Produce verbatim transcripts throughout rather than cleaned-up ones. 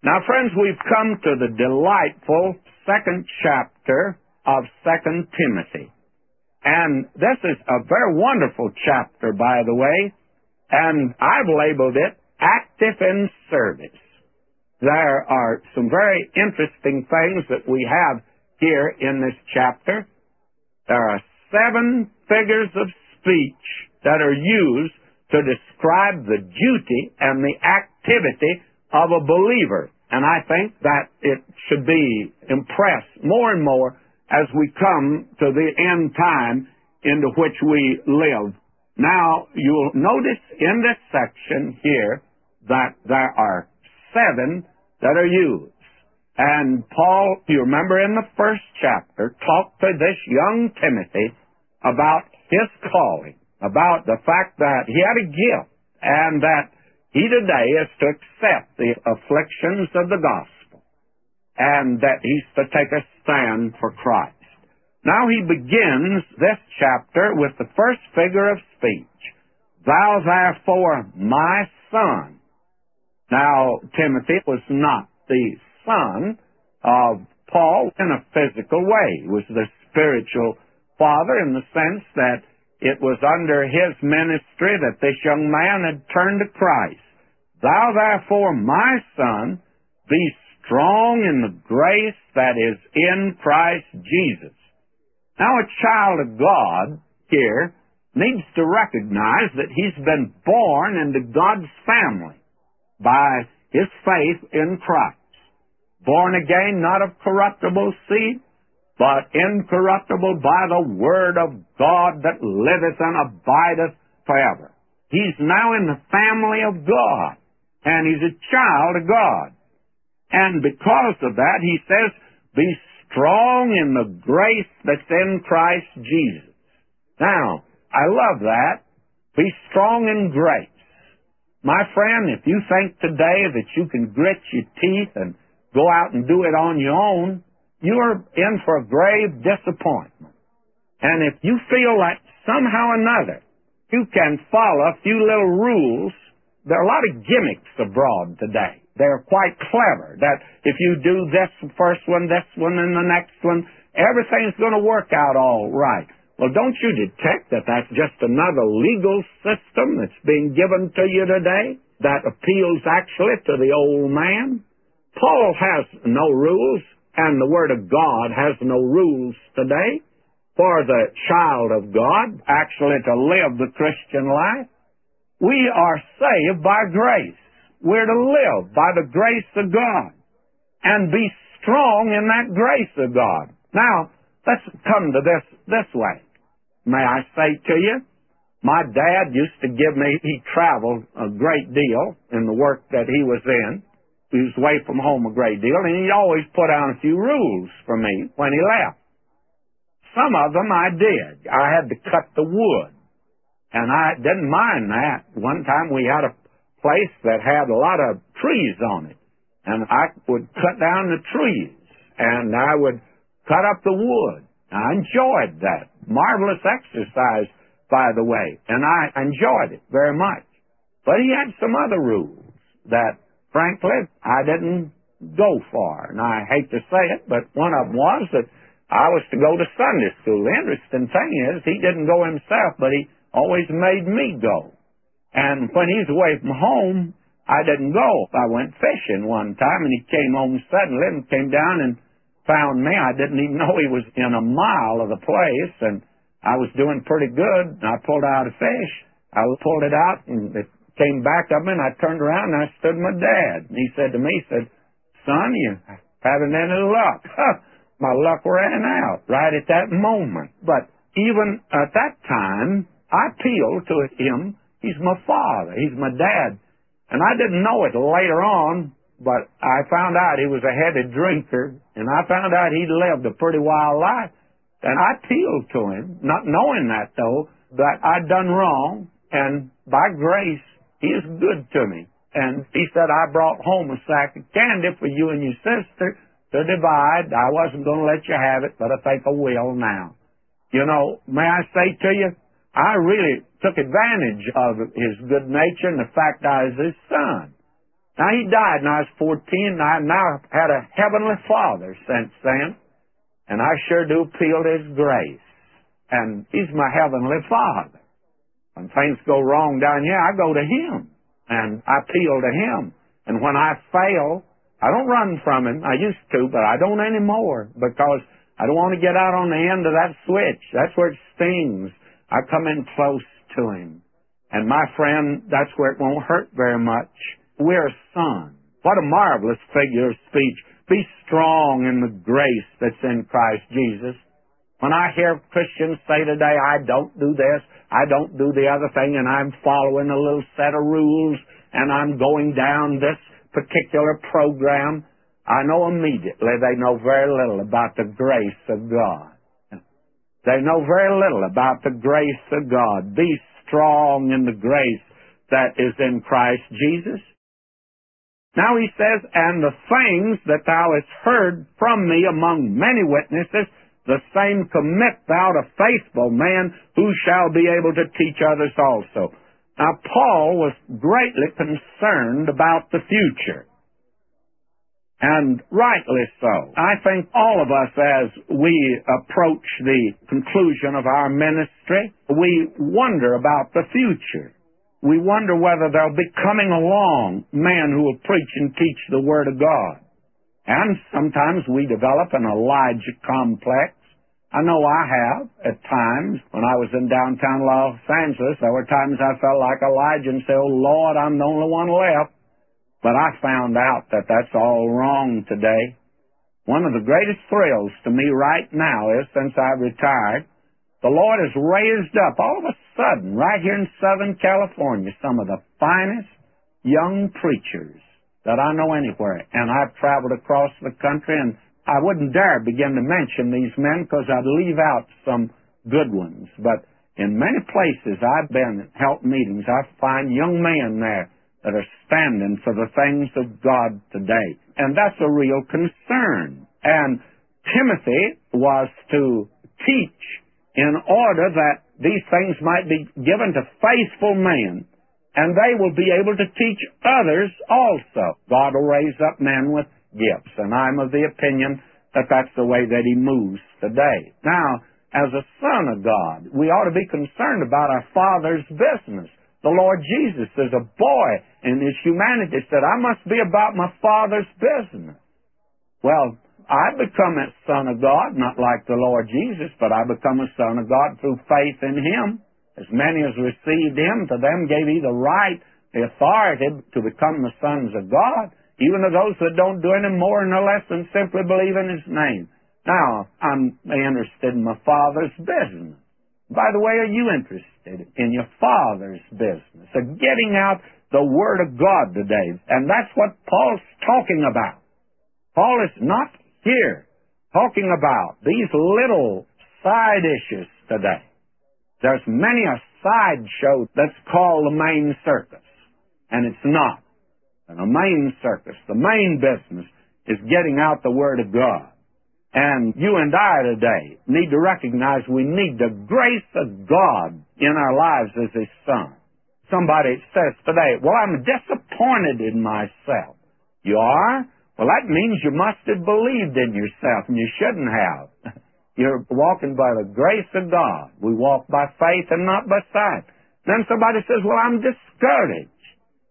Now, friends, we've come to the delightful second chapter of Second Timothy. And this is a very wonderful chapter, by the way, and I've labeled it Active in Service. There are some very interesting things that we have here in this chapter. There are seven figures of speech that are used to describe the duty and the activity of a believer. And I think that it should be impressed more and more as we come to the end time into which we live. Now, you'll notice in this section here that there are seven that are used. And Paul, you remember in the first chapter, talked to this young Timothy about his calling, about the fact that he had a gift, and that he today is to accept the afflictions of the gospel, and that he's to take a stand for Christ. Now he begins this chapter with the first figure of speech. Thou therefore, my son. Now, Timothy was not the son of Paul in a physical way. He was the spiritual father in the sense that it was under his ministry that this young man had turned to Christ. Thou therefore, my son, be strong in the grace that is in Christ Jesus. Now, a child of God here needs to recognize that he's been born into God's family by his faith in Christ. Born again, not of corruptible seed, but incorruptible by the word of God that liveth and abideth forever. He's now in the family of God, and he's a child of God. And because of that, he says, be strong in the grace that's in Christ Jesus. Now, I love that. Be strong in grace. My friend, if you think today that you can grit your teeth and go out and do it on your own, you're in for a grave disappointment. And if you feel like somehow or another you can follow a few little rules, there are a lot of gimmicks abroad today. They're quite clever, that if you do this first one, this one, and the next one, everything's going to work out all right. Well, don't you detect that that's just another legal system that's being given to you today that appeals actually to the old man? Paul has no rules, and the Word of God has no rules today for the child of God actually to live the Christian life. We are saved by grace. We're to live by the grace of God and be strong in that grace of God. Now, let's come to this this way. May I say to you, my dad used to give me, he traveled a great deal in the work that he was in. He was away from home a great deal, and he'd always put down a few rules for me when he left. Some of them I did. I had to cut the wood, and I didn't mind that. One time we had a place that had a lot of trees on it, and I would cut down the trees, and I would cut up the wood. I enjoyed that. Marvelous exercise, by the way, and I enjoyed it very much. But he had some other rules that, frankly, I didn't go for, and I hate to say it, but one of them was that I was to go to Sunday school. The interesting thing is, he didn't go himself, but he always made me go. And when he's away from home, I didn't go. I went fishing one time, and he came home suddenly and came down and found me. I didn't even know he was in a mile of the place, and I was doing pretty good. And I pulled out a fish. I pulled it out, and it came back up, and I turned around, and I stood my dad. And he said to me, he said, son, you haven't any luck. My luck ran out right at that moment. But even at that time, I appealed to him. He's my father. He's my dad. And I didn't know it later on, but I found out he was a heavy drinker, and I found out he'd lived a pretty wild life. And I appealed to him, not knowing that, though, that I'd done wrong, and by grace, he is good to me. And he said, I brought home a sack of candy for you and your sister to divide. I wasn't going to let you have it, but I think I will now. You know, may I say to you, I really took advantage of his good nature and the fact I was his son. Now, he died when I was fourteen, and I now had a heavenly Father since then, and I sure do feel His grace. And He's my heavenly Father. When things go wrong down here, I go to Him, and I appeal to Him. And when I fail, I don't run from Him. I used to, but I don't anymore, because I don't want to get out on the end of that switch. That's where it stings. I come in close to Him. And my friend, that's where it won't hurt very much. We're a son. What a marvelous figure of speech. Be strong in the grace that's in Christ Jesus. When I hear Christians say today, I don't do this, I don't do the other thing, and I'm following a little set of rules, and I'm going down this particular program, I know immediately they know very little about the grace of God. They know very little about the grace of God. Be strong in the grace that is in Christ Jesus. Now he says, and the things that thou hast heard from me among many witnesses, the same commit thou to faithful men who shall be able to teach others also. Now Paul was greatly concerned about the future. And rightly so. I think all of us, as we approach the conclusion of our ministry, we wonder about the future. We wonder whether there'll be coming along men who will preach and teach the Word of God. And sometimes we develop an Elijah complex. I know I have at times. When I was in downtown Los Angeles, there were times I felt like Elijah and said, oh, Lord, I'm the only one left. But I found out that that's all wrong today. One of the greatest thrills to me right now is, since I've retired, the Lord has raised up, all of a sudden, right here in Southern California, some of the finest young preachers that I know anywhere. And I've traveled across the country, and I wouldn't dare begin to mention these men because I'd leave out some good ones. But in many places I've been at help meetings, I find young men there that are standing for the things of God today. And that's a real concern. And Timothy was to teach in order that these things might be given to faithful men, and they will be able to teach others also. God will raise up men with gifts, and I'm of the opinion that that's the way that He moves today. Now, as a son of God, we ought to be concerned about our Father's business. The Lord Jesus, as a boy in His humanity, said, I must be about my Father's business. Well, I become a son of God, not like the Lord Jesus, but I become a son of God through faith in Him. As many as received Him, to them gave He the right, the authority to become the sons of God, even to those that don't do any more nor less than simply believe in His name. Now, I'm interested in my Father's business. By the way, are you interested in your Father's business, of getting out the Word of God today? And that's what Paul's talking about. Paul is not here talking about these little side issues today. There's many a sideshow that's called the main circus, and it's not. And the main circus, the main business, is getting out the Word of God. And you and I today need to recognize we need the grace of God in our lives as His Son. Somebody says today, well, I'm disappointed in myself. You are? Well, that means you must have believed in yourself, and you shouldn't have. You're walking by the grace of God. We walk by faith and not by sight. Then somebody says, well, I'm discouraged.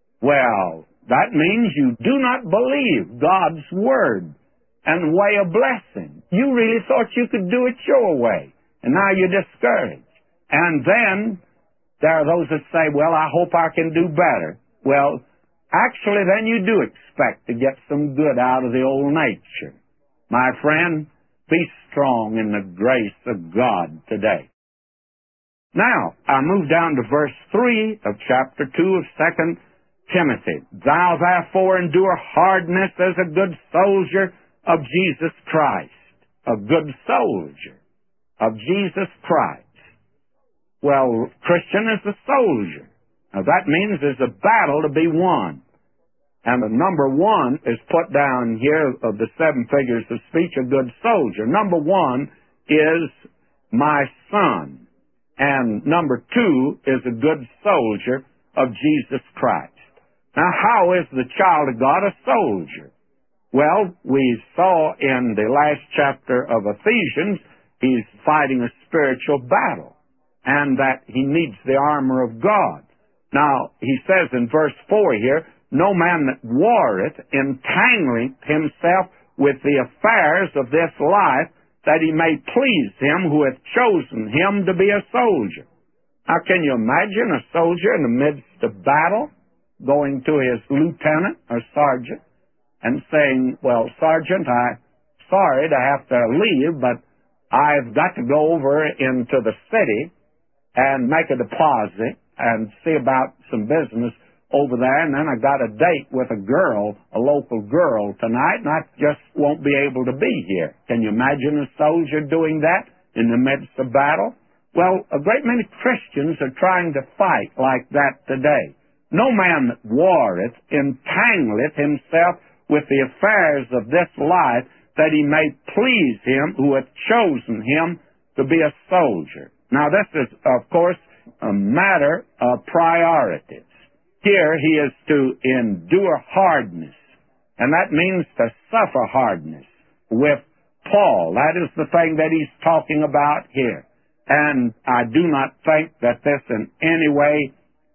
Well, that means you do not believe God's Word and way of blessing. You really thought you could do it your way, and now you're discouraged. And then there are those that say, well, I hope I can do better. Well, actually, then you do expect to get some good out of the old nature. My friend, be strong in the grace of God today. Now, I move down to verse three of chapter two of Second Timothy. Thou therefore endure hardness as a good soldier of Jesus Christ. A good soldier of Jesus Christ. Well, Christian is a soldier. Now that means there's a battle to be won. And the number one is put down here of the seven figures of speech, a good soldier. Number one is my son. And number two is a good soldier of Jesus Christ. Now, how is the child of God a soldier? Well, we saw in the last chapter of Ephesians, he's fighting a spiritual battle, and that he needs the armor of God. Now, he says in verse four here, no man that warreth entangling himself with the affairs of this life, that he may please him who hath chosen him to be a soldier. Now, can you imagine a soldier in the midst of battle going to his lieutenant or sergeant and saying, well, Sergeant, I'm sorry to have to leave, but I've got to go over into the city and make a deposit and see about some business over there, and then I got a date with a girl, a local girl tonight, and I just won't be able to be here. Can you imagine a soldier doing that in the midst of battle? Well, a great many Christians are trying to fight like that today. No man that warreth entangleth himself with the affairs of this life, that he may please him who hath chosen him to be a soldier. Now, this is, of course, a matter of priorities. Here, he is to endure hardness, and that means to suffer hardness with Paul. That is the thing that he's talking about here. And I do not think that this in any way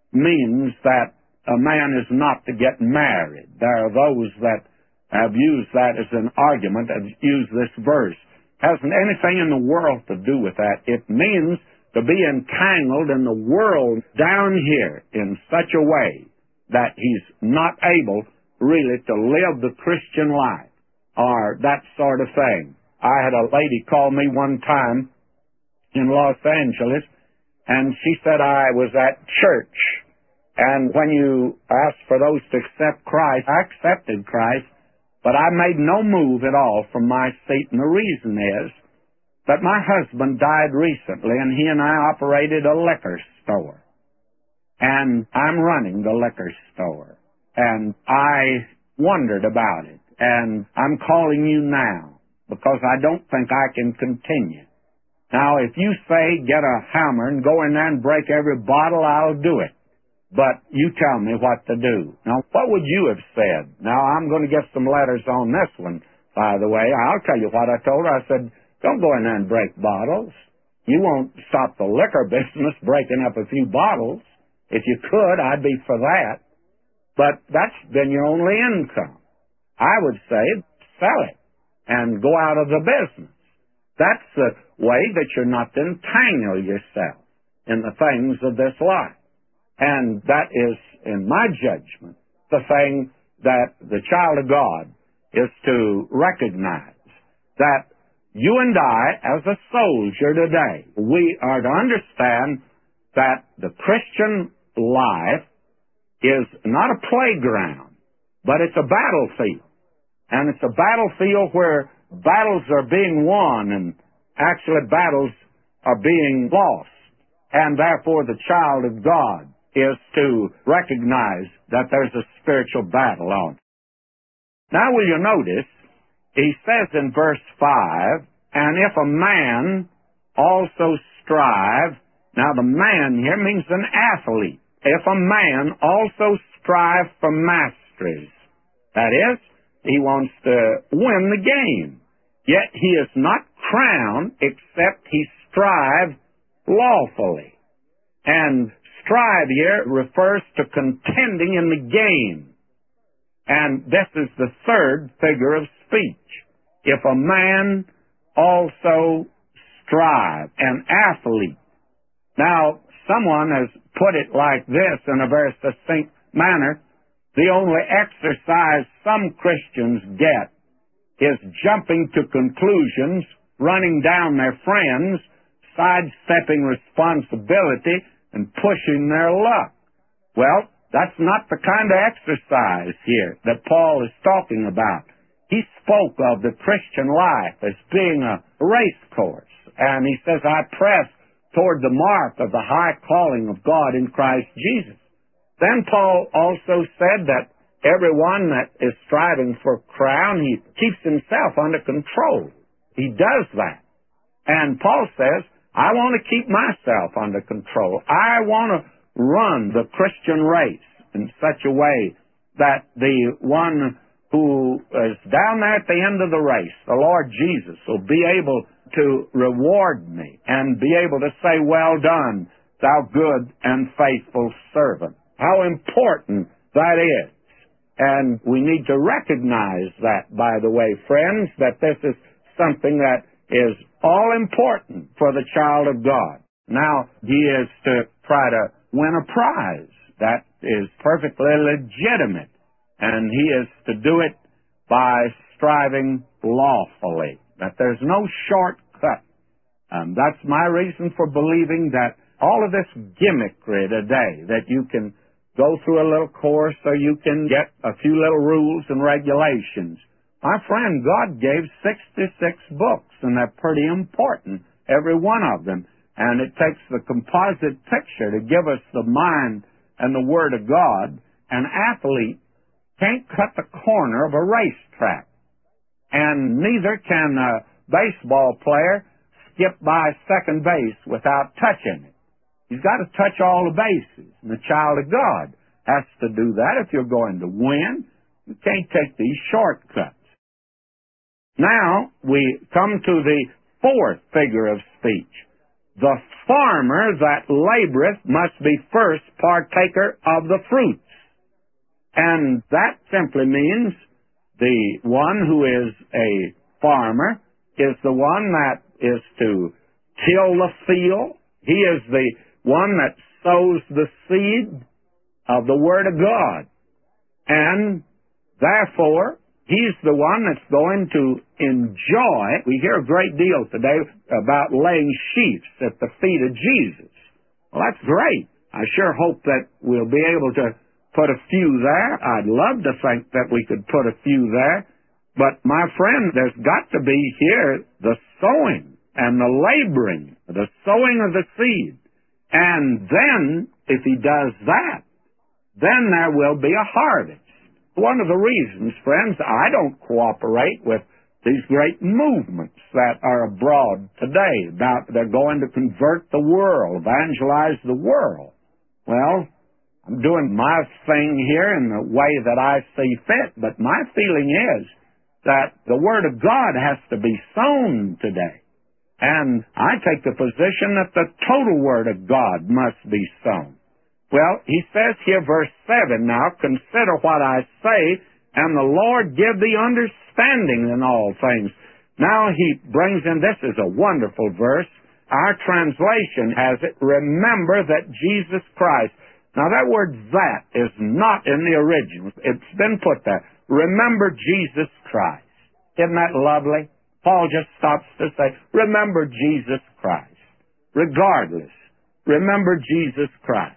means that a man is not to get married. There are those that have used that as an argument, have used this verse. Hasn't anything in the world to do with that. It means to be entangled in the world down here in such a way that he's not able really to live the Christian life or that sort of thing. I had a lady call me one time in Los Angeles, and she said I was at church. And when you ask for those to accept Christ, I accepted Christ, but I made no move at all from my seat. And the reason is that my husband died recently, and he and I operated a liquor store. And I'm running the liquor store. And I wondered about it. And I'm calling you now because I don't think I can continue. Now, if you say get a hammer and go in there and break every bottle, I'll do it. But you tell me what to do. Now, what would you have said? Now, I'm going to get some letters on this one, by the way. I'll tell you what I told her. I said, don't go in there and break bottles. You won't stop the liquor business breaking up a few bottles. If you could, I'd be for that. But that's been your only income. I would say sell it and go out of the business. That's the way that you're not to entangle yourself in the things of this life. And that is, in my judgment, the thing that the child of God is to recognize, that you and I, as a soldier today, we are to understand that the Christian life is not a playground, but it's a battlefield. And it's a battlefield where battles are being won and actually battles are being lost. And therefore the child of God is to recognize that there's a spiritual battle on. Now will you notice, he says in verse five, and if a man also strive, now the man here means an athlete. If a man also strive for masteries, that is, he wants to win the game, yet he is not crowned except he strive lawfully. And strive here refers to contending in the game. And this is the third figure of speech. If a man also strive, an athlete. Now, someone has put it like this in a very succinct manner. The only exercise some Christians get is jumping to conclusions, running down their friends, sidestepping responsibility, and pushing their luck. Well, that's not the kind of exercise here that Paul is talking about. He spoke of the Christian life as being a race course, and he says, I press toward the mark of the high calling of God in Christ Jesus. Then Paul also said that everyone that is striving for a crown, he keeps himself under control. He does that. And Paul says, I want to keep myself under control. I want to run the Christian race in such a way that the one who is down there at the end of the race, the Lord Jesus, will be able to reward me and be able to say, "Well done, thou good and faithful servant." How important that is. And we need to recognize that, by the way, friends, that this is something that is all important for the child of God. Now, he is to try to win a prize. That is perfectly legitimate. And he is to do it by striving lawfully, that there's no shortcut. Um, that's my reason for believing that all of this gimmickry today, that you can go through a little course or you can get a few little rules and regulations. My friend, God gave sixty-six books, and they're pretty important, every one of them. And it takes the composite picture to give us the mind and the Word of God. An athlete can't cut the corner of a racetrack, and neither can a baseball player skip by second base without touching it. He's got to touch all the bases, and the child of God has to do that if you're going to win. You can't take these shortcuts. Now, we come to the fourth figure of speech. The farmer that laboreth must be first partaker of the fruits. And that simply means the one who is a farmer is the one that is to till the field. He is the one that sows the seed of the Word of God. And therefore, he's the one that's going to enjoy. We hear a great deal today about laying sheaves at the feet of Jesus. Well, that's great. I sure hope that we'll be able to put a few there. I'd love to think that we could put a few there. But, my friend, there's got to be here the sowing and the laboring, the sowing of the seed. And then, if he does that, then there will be a harvest. One of the reasons, friends, I don't cooperate with these great movements that are abroad today about they're going to convert the world, evangelize the world. Well, I'm doing my thing here in the way that I see fit, but my feeling is that the Word of God has to be sown today. And I take the position that the total Word of God must be sown. Well, he says here, verse seven, now, consider what I say, and the Lord give thee understanding in all things. Now he brings in, this is a wonderful verse. Our translation has it, remember that Jesus Christ. Now that word that is not in the original. It's been put there. Remember Jesus Christ. Isn't that lovely? Paul just stops to say, remember Jesus Christ. Regardless, remember Jesus Christ.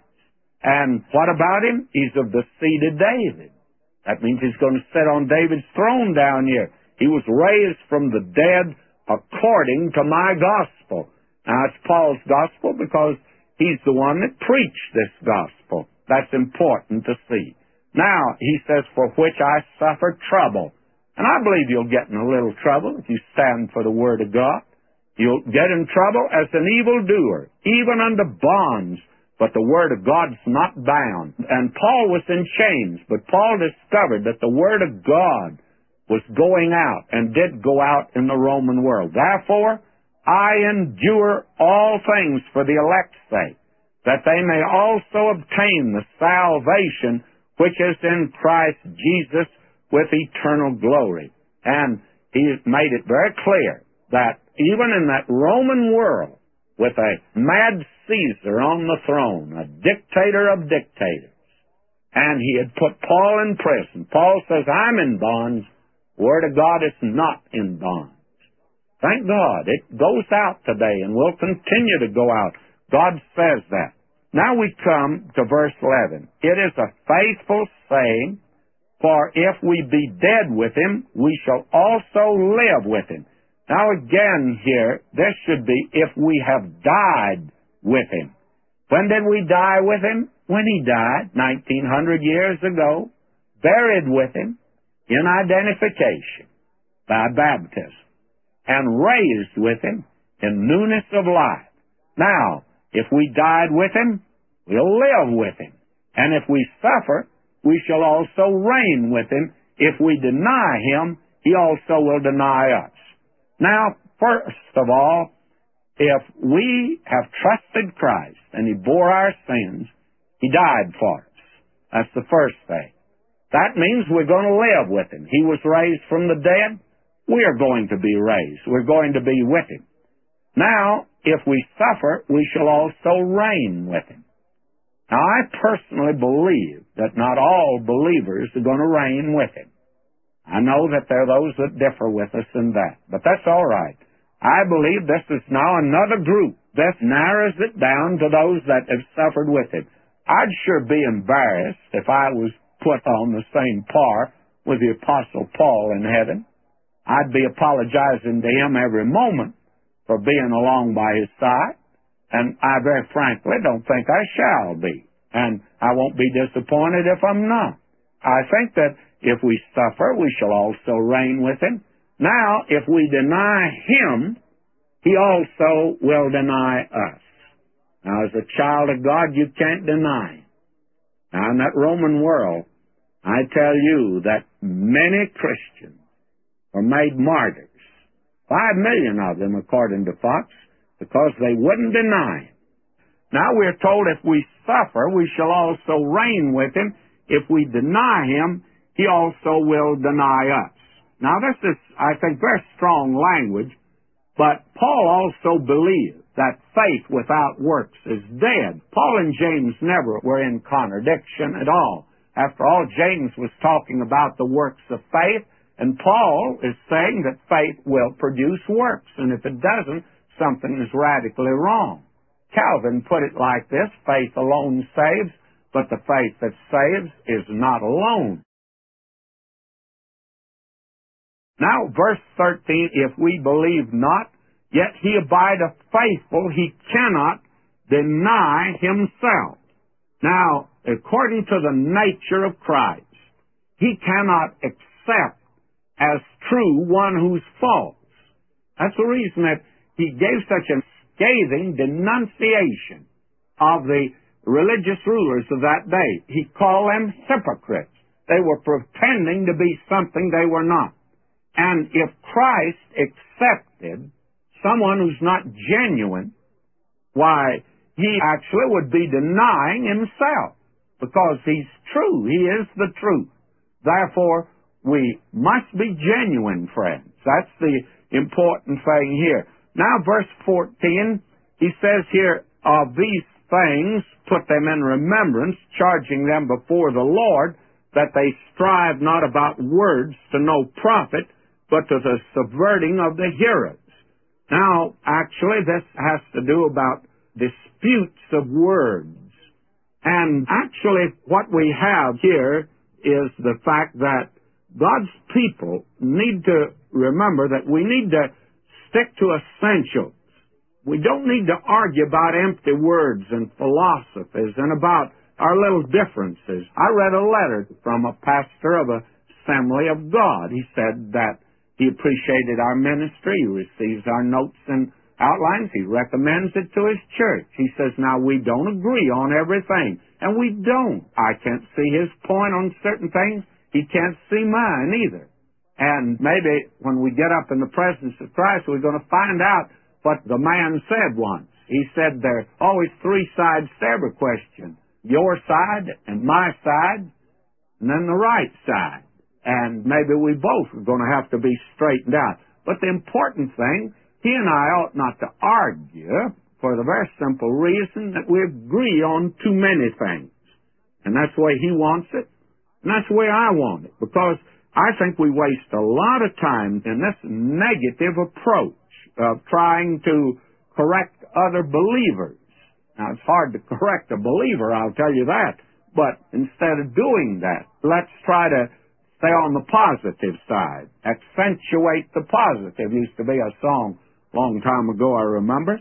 And what about him? He's of the seed of David. That means he's going to sit on David's throne down here. He was raised from the dead according to my gospel. Now, it's Paul's gospel because he's the one that preached this gospel. That's important to see. Now, he says, for which I suffer trouble. And I believe you'll get in a little trouble if you stand for the Word of God. You'll get in trouble as an evildoer, even unto bonds. But the Word of God's not bound. And Paul was in chains, but Paul discovered that the Word of God was going out and did go out in the Roman world. Therefore, I endure all things for the elect's sake, that they may also obtain the salvation which is in Christ Jesus with eternal glory. And he made it very clear that even in that Roman world, with a mad Caesar on the throne, a dictator of dictators, and he had put Paul in prison. Paul says, I'm in bonds. The Word of God is not in bonds. Thank God. It goes out today and will continue to go out. God says that. Now we come to verse eleven. It is a faithful saying, for if we be dead with him, we shall also live with him. Now again here, this should be if we have died with him. When did we die with him? When he died, nineteen hundred years ago, buried with him in identification by baptism, and raised with him in newness of life. Now, if we died with him, we'll live with him. And if we suffer, we shall also reign with him. If we deny him, he also will deny us. Now, first of all, if we have trusted Christ and he bore our sins, he died for us. That's the first thing. That means we're going to live with him. He was raised from the dead. We are going to be raised. We're going to be with him. Now, if we suffer, we shall also reign with him. Now, I personally believe that not all believers are going to reign with him. I know that there are those that differ with us in that, but that's all right. I believe this is now another group. This narrows it down to those that have suffered with him. I'd sure be embarrassed if I was put on the same par with the Apostle Paul in heaven. I'd be apologizing to him every moment for being along by his side, and I very frankly don't think I shall be, and I won't be disappointed if I'm not. I think that if we suffer, we shall also reign with him. Now, if we deny him, he also will deny us. Now, as a child of God, you can't deny him. Now, in that Roman world, I tell you that many Christians were made martyrs. Five million of them, according to Fox, because they wouldn't deny him. Now, we're told if we suffer, we shall also reign with him. If we deny him, he also will deny us. Now, this is, I think, very strong language, but Paul also believed that faith without works is dead. Paul and James never were in contradiction at all. After all, James was talking about the works of faith, and Paul is saying that faith will produce works, and if it doesn't, something is radically wrong. Calvin put it like this: faith alone saves, but the faith that saves is not alone. Now, verse thirteen, if we believe not, yet he abideth faithful, he cannot deny himself. Now, according to the nature of Christ, he cannot accept as true one who's false. That's the reason that he gave such a scathing denunciation of the religious rulers of that day. He called them hypocrites. They were pretending to be something they were not. And if Christ accepted someone who's not genuine, why, he actually would be denying himself, because he's true. He is the truth. Therefore, we must be genuine, friends. That's the important thing here. Now, verse fourteen, he says here, of these things put them in remembrance, charging them before the Lord, that they strive not about words to no profit, but to the subverting of the hearers. Now, actually, this has to do about disputes of words. And actually, what we have here is the fact that God's people need to remember that we need to stick to essentials. We don't need to argue about empty words and philosophies and about our little differences. I read a letter from a pastor of a Assembly of God. He said that he appreciated our ministry. He receives our notes and outlines. He recommends it to his church. He says, now, we don't agree on everything. And we don't. I can't see his point on certain things. He can't see mine either. And maybe when we get up in the presence of Christ, we're going to find out what the man said once. He said there are always three sides to every question: your side and my side, and then the right side. And maybe we both are going to have to be straightened out. But the important thing, he and I ought not to argue for the very simple reason that we agree on too many things. And that's the way he wants it, and that's the way I want it. Because I think we waste a lot of time in this negative approach of trying to correct other believers. Now, it's hard to correct a believer, I'll tell you that. But instead of doing that, let's try to stay on the positive side. Accentuate the positive. Used to be a song a long time ago, I remember.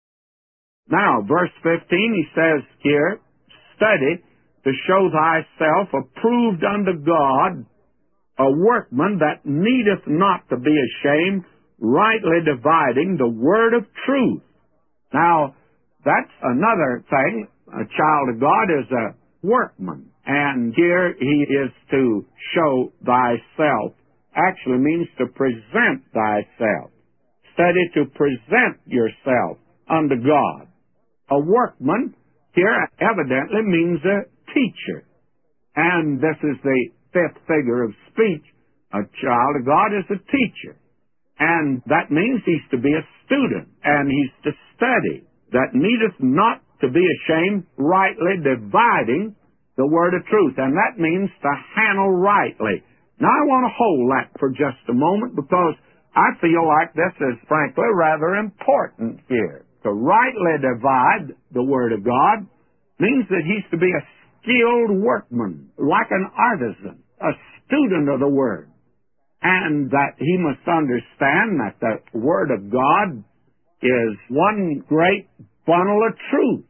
Now, verse fifteen, he says here, study to show thyself approved unto God, a workman that needeth not to be ashamed, rightly dividing the word of truth. Now, that's another thing. A child of God is a workman. And here he is to show thyself. Actually means to present thyself. Study to present yourself unto God. A workman here evidently means a teacher. And this is the fifth figure of speech. A child of God is a teacher. And that means he's to be a student, and he's to study. That needeth not to be ashamed, rightly dividing the word of truth. And that means to handle rightly. Now I want to hold that for just a moment, because I feel like this is frankly rather important here. To rightly divide the word of God means that he's to be a skilled workman, like an artisan, a student of the word. And that he must understand that the word of God is one great bundle of truth,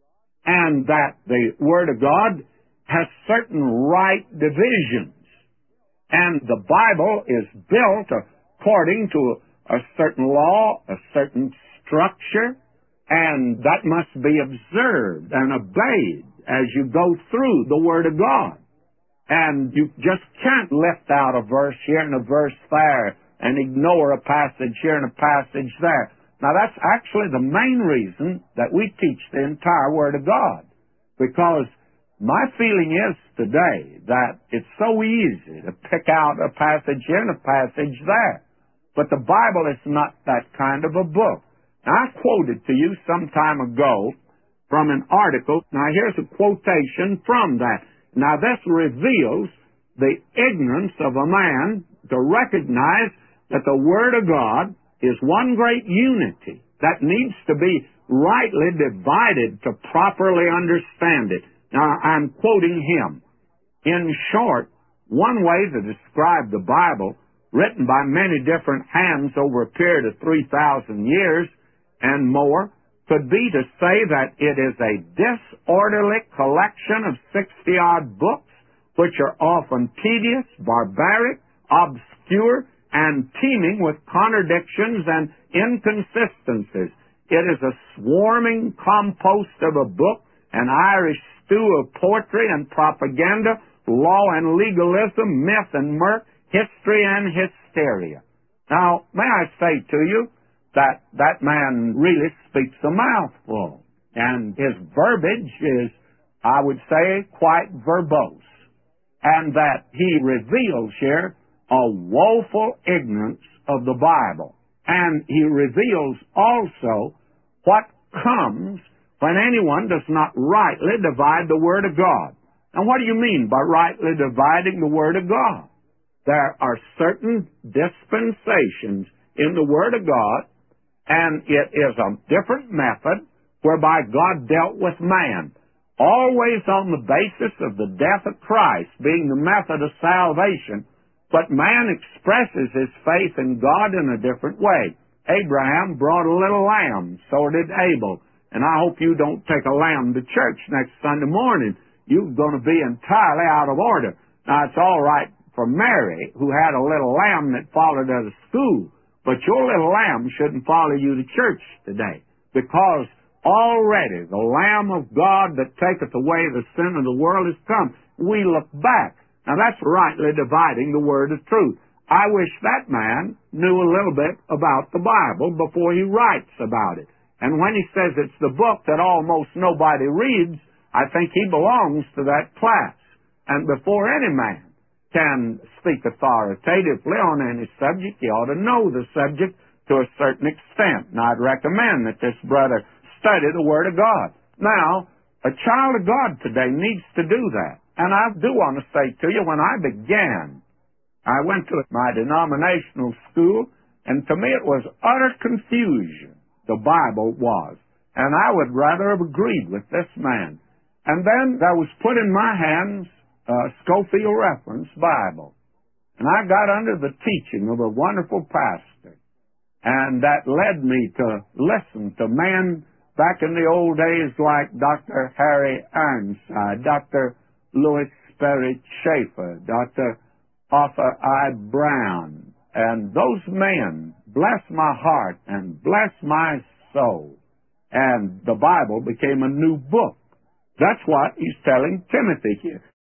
and that the word of God has certain right divisions. And the Bible is built according to a certain law, a certain structure, and that must be observed and obeyed as you go through the Word of God. And you just can't lift out a verse here and a verse there and ignore a passage here and a passage there. Now that's actually the main reason that we teach the entire Word of God. Because my feeling is today that it's so easy to pick out a passage here and a passage there. But the Bible is not that kind of a book. Now, I quoted to you some time ago from an article. Now, here's a quotation from that. Now, this reveals the ignorance of a man to recognize that the Word of God is one great unity that needs to be rightly divided to properly understand it. Now, I'm quoting him. In short, one way to describe the Bible, written by many different hands over a period of three thousand years and more, could be to say that it is a disorderly collection of sixty-odd books, which are often tedious, barbaric, obscure, and teeming with contradictions and inconsistencies. It is a swarming compost of a book, an Irish stew of poetry and propaganda, law and legalism, myth and mirth, history and hysteria. Now, may I say to you that that man really speaks a mouthful, and his verbiage is, I would say, quite verbose, and that he reveals here a woeful ignorance of the Bible, and he reveals also what comes when anyone does not rightly divide the Word of God. And what do you mean by rightly dividing the Word of God? There are certain dispensations in the Word of God, and it is a different method whereby God dealt with man, always on the basis of the death of Christ being the method of salvation, but man expresses his faith in God in a different way. Abraham brought a little lamb, so did Abel. And I hope you don't take a lamb to church next Sunday morning. You're going to be entirely out of order. Now, it's all right for Mary, who had a little lamb that followed her to school, but your little lamb shouldn't follow you to church today, because already the Lamb of God that taketh away the sin of the world has come. We look back. Now, that's rightly dividing the word of truth. I wish that man knew a little bit about the Bible before he writes about it. And when he says it's the book that almost nobody reads, I think he belongs to that class. And before any man can speak authoritatively on any subject, he ought to know the subject to a certain extent. And I'd recommend that this brother study the Word of God. Now, a child of God today needs to do that. And I do want to say to you, when I began, I went to my denominational school, and to me it was utter confusion. The Bible was. And I would rather have agreed with this man. And then there was put in my hands a Scofield Reference Bible. And I got under the teaching of a wonderful pastor. And that led me to listen to men back in the old days like Doctor Harry Ironside, Doctor Louis Sperry Schaefer, Doctor Arthur I. Brown. And those men bless my heart and bless my soul. And the Bible became a new book. That's what he's telling Timothy here.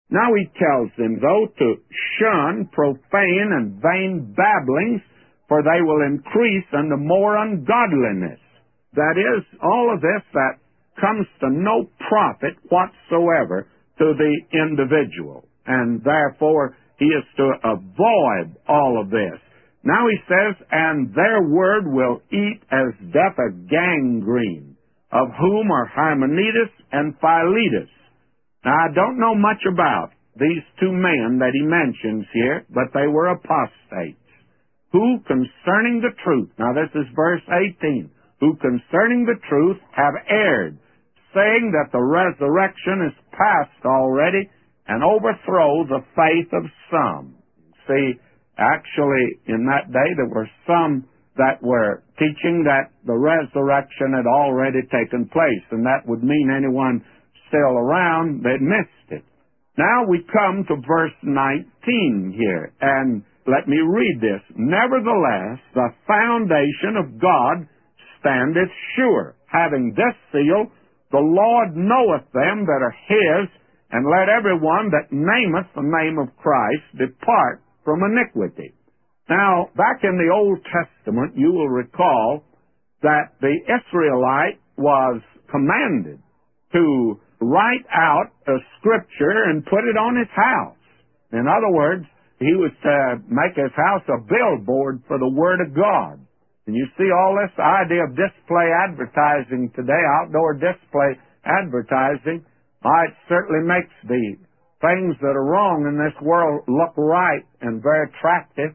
Now he tells them, though, to shun profane and vain babblings, for they will increase unto more ungodliness. That is, all of this that comes to no profit whatsoever to the individual. And therefore, he is to avoid all of this. Now he says, and their word will eat as doth a gangrene, of whom are Hymenaeus and Philetus. Now, I don't know much about these two men that he mentions here, but they were apostates, who concerning the truth, now this is verse eighteen, who concerning the truth have erred, saying that the resurrection is past already, and overthrow the faith of some. See, actually, in that day, there were some that were teaching that the resurrection had already taken place, and that would mean anyone still around, they'd missed it. Now we come to verse nineteen here, and let me read this. Nevertheless, the foundation of God standeth sure, having this seal, the Lord knoweth them that are his, and let every one that nameth the name of Christ depart from iniquity. Now, back in the Old Testament, you will recall that the Israelite was commanded to write out a scripture and put it on his house. In other words, he was to make his house a billboard for the Word of God. And you see all this idea of display advertising today, outdoor display advertising, uh, it certainly makes the things that are wrong in this world look right and very attractive.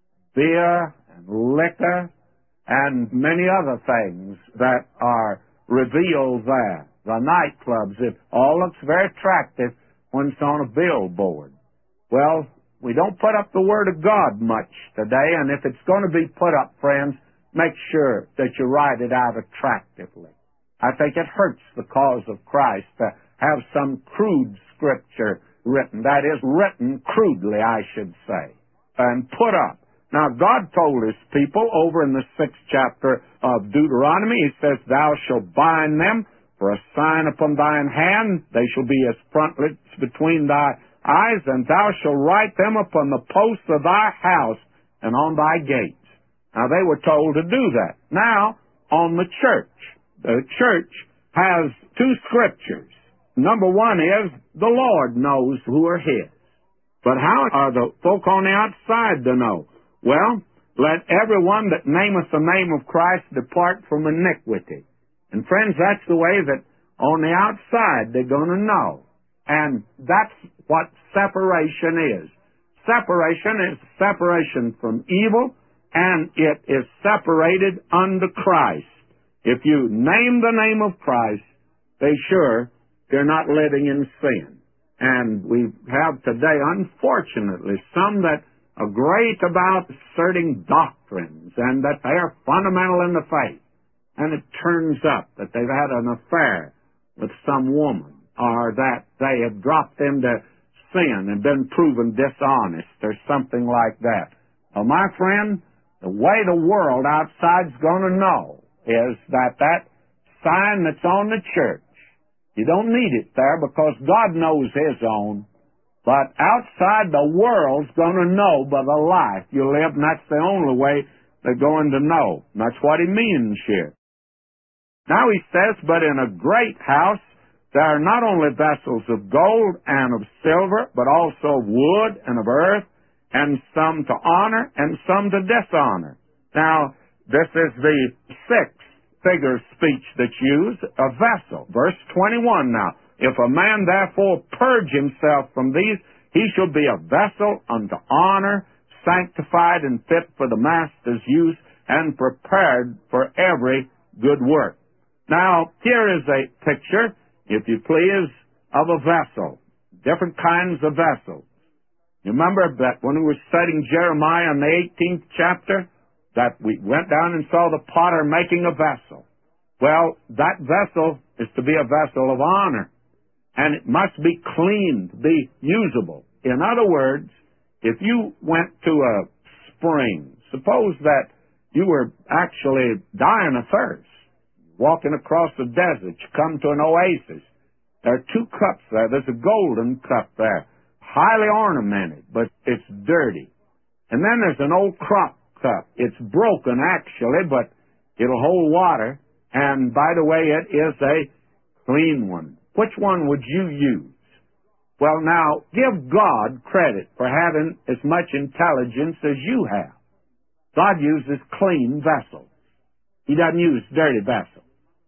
Beer and liquor and many other things that are revealed there. The nightclubs, it all looks very attractive when it's on a billboard. Well, we don't put up the Word of God much today, and if it's going to be put up, friends, make sure that you write it out attractively. I think it hurts the cause of Christ to have some crude scripture written. That is, written crudely, I should say, and put up. Now, God told His people over in the sixth chapter of Deuteronomy, He says, Thou shalt bind them for a sign upon thine hand. They shall be as frontlets between thy eyes, and thou shalt write them upon the posts of thy house and on thy gates. Now, they were told to do that. Now, on the church. The church has two scriptures. Number one is, the Lord knows who are His. But how are the folk on the outside to know? Well, let everyone that nameth the name of Christ depart from iniquity. And friends, that's the way that on the outside they're going to know. And that's what separation is. Separation is separation from evil, and it is separated unto Christ. If you name the name of Christ, be sure you're not living in sin. And we have today, unfortunately, some that are great about asserting doctrines and that they are fundamental in the faith. And it turns up that they've had an affair with some woman, or that they have dropped into sin and been proven dishonest, or something like that. Well, my friend, the way the world outside's going to know is that that sign that's on the church, you don't need it there because God knows His own. But outside, the world's going to know by the life you live, and that's the only way they're going to know. And that's what He means here. Now He says, but in a great house there are not only vessels of gold and of silver, but also of wood and of earth, and some to honor and some to dishonor. Now, this is the sixth figure of speech that's used, a vessel. Verse twenty-one now. If a man therefore purge himself from these, he shall be a vessel unto honor, sanctified and fit for the master's use, and prepared for every good work. Now, here is a picture, if you please, of a vessel. Different kinds of vessels. You remember that when we were studying Jeremiah in the eighteenth chapter, that we went down and saw the potter making a vessel. Well, that vessel is to be a vessel of honor. And it must be clean to be usable. In other words, if you went to a spring, suppose that you were actually dying of thirst, walking across the desert, you come to an oasis. There are two cups there. There's a golden cup there. highly ornamented, but it's dirty. And then there's an old crock cup. It's broken, actually, but it'll hold water. And, by the way, it is a clean one. Which one would you use? Well, now, give God credit for having as much intelligence as you have. God uses clean vessels. He doesn't use dirty vessels.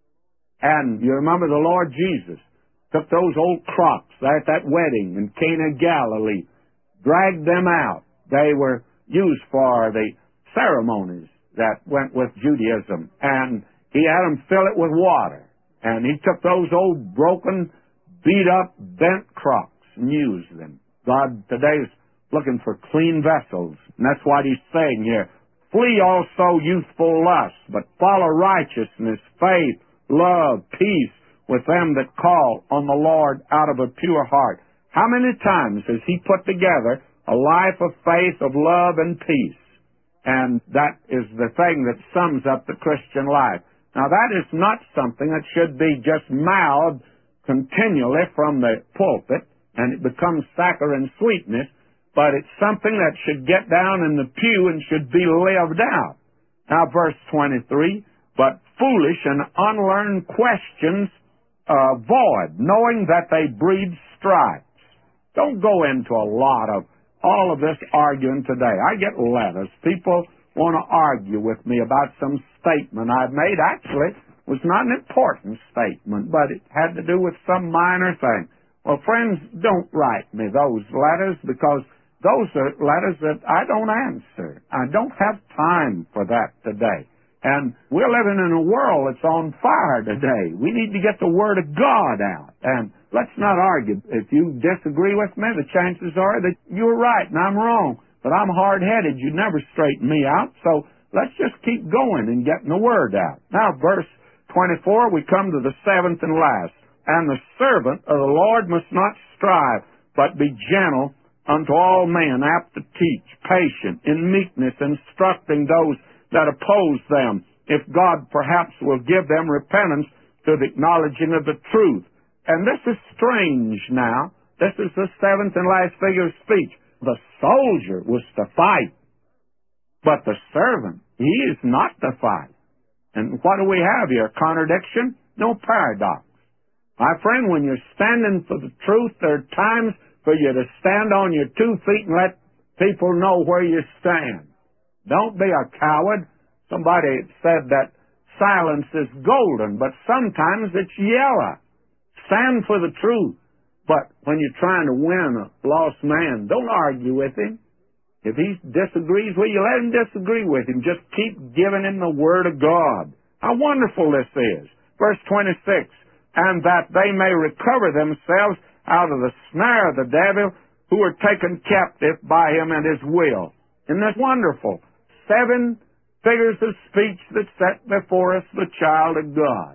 And you remember the Lord Jesus took those old crocks at that wedding in Cana of Galilee, dragged them out. They were used for the ceremonies that went with Judaism. And he had them fill it with water. And he took those old broken, beat-up, bent crocks and used them. God today is looking for clean vessels. And that's what he's saying here. Flee also youthful lusts, but follow righteousness, faith, love, peace with them that call on the Lord out of a pure heart. How many times has he put together a life of faith, of love, and peace? And that is the thing that sums up the Christian life. Now, that is not something that should be just mouthed continually from the pulpit, and it becomes saccharine sweetness, but it's something that should get down in the pew and should be lived out. Now, verse twenty-three, but foolish and unlearned questions uh, avoid, knowing that they breed stripes. Don't go into a lot of all of this arguing today. I get letters. People want to argue with me about some statement I've made. Actually, it was not an important statement, but it had to do with some minor thing. Well, friends, don't write me those letters, because those are letters that I don't answer. I don't have time for that today. And we're living in a world that's on fire today. We need to get the Word of God out. And let's not argue. If you disagree with me, the chances are that you're right and I'm wrong. But I'm hard-headed. You never straighten me out. So let's just keep going and getting the Word out. Now, verse twenty-four, we come to the seventh and last. And the servant of the Lord must not strive, but be gentle unto all men, apt to teach, patient, in meekness, instructing those that oppose them, if God perhaps will give them repentance to the acknowledging of the truth. And this is strange now. This is the seventh and last figure of speech. The soldier was to fight, but the servant, he is not to fight. And what do we have here? Contradiction? No paradox. My friend, when you're standing for the truth, there are times for you to stand on your two feet and let people know where you stand. Don't be a coward. Somebody said that silence is golden, but sometimes it's yellow. Stand for the truth. But when you're trying to win a lost man, don't argue with him. If he disagrees with you, let him disagree with him. Just keep giving him the Word of God. How wonderful this is. Verse twenty-six, and that they may recover themselves out of the snare of the devil, who are taken captive by him and his will. Isn't that wonderful? Seven figures of speech that set before us the child of God.